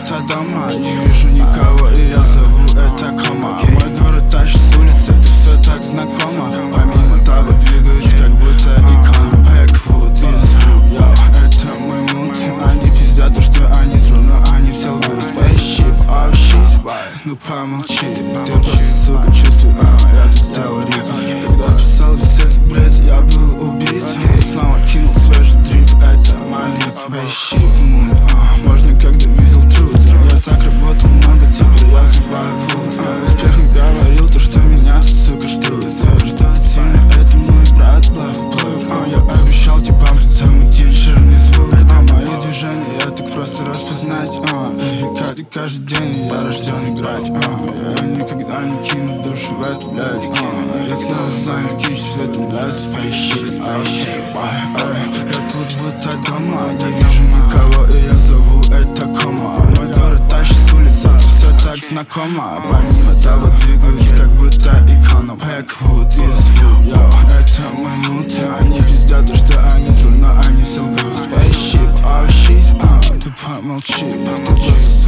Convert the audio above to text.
будто дома. Не вижу никого, и я зову это кома. Мой город тащит с улицы, это все так знакомо. Помимо того двигаюсь, как будто икона. Бэкфут из звук, йоу, это мой мут. Они пиздят то, что они тру, но они все лгут. Spaceship, oh shit, why? Ну помолчи. Ты просто, сука, чувствуй, я тут сделал ритм. Когда писал весь этот бред, я был убит. И снова кинул свежий дрип, это молитва. Spaceship mood, можно, когда видел труд. Я так работал много, теперь я забиваю вуд. Успех не говорил то, что меня тут, сука, ждут. Ждут сильно, это мой брат, Блав. Я обещал типам, что самый жирный звук. Мои движения я так просто распознать. И каждый день я рожден играть. Я никогда не кину душу в эту, блядь. Я снова занят кич, в этом, блядь, spaceship. Я тут будто дома, не вижу никого, и я зову это кома. Мой город тащит с улицы, это все так знакомо. Помимо того двигаюсь, как будто икона. Бэквуд из звук, йоу, это мой мут. Они пиздят то, что они тру, но они все лгут. Spaceship, oh shit, ты помолчи, ты просто